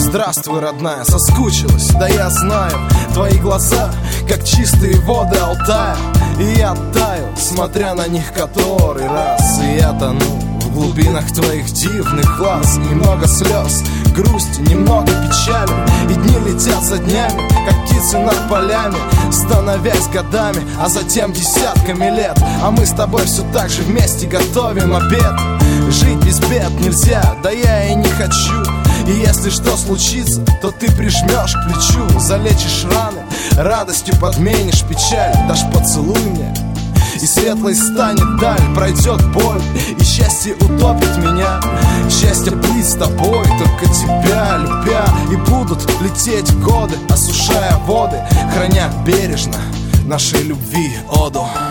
здравствуй, родная, соскучилась. Да я знаю, твои глаза, как чистые воды Алтая. И я таю, смотря на них который раз. И я тону в глубинах твоих дивных глаз. Немного слез, грусти, немного печали. И дни летят за днями, как птицы над полями, становясь годами, а затем десятками лет. А мы с тобой все так же вместе готовим обед. Жить без бед нельзя, да я и не хочу. И если что случится, то ты прижмешь к плечу, залечишь раны, радостью подменишь печаль. Дашь поцелуй мне, и светлой станет даль. Пройдет боль, и счастье утопит меня. Счастье быть с тобой, только тебя любя. И будут лететь годы, осушая воды, храня бережно нашей любви оду.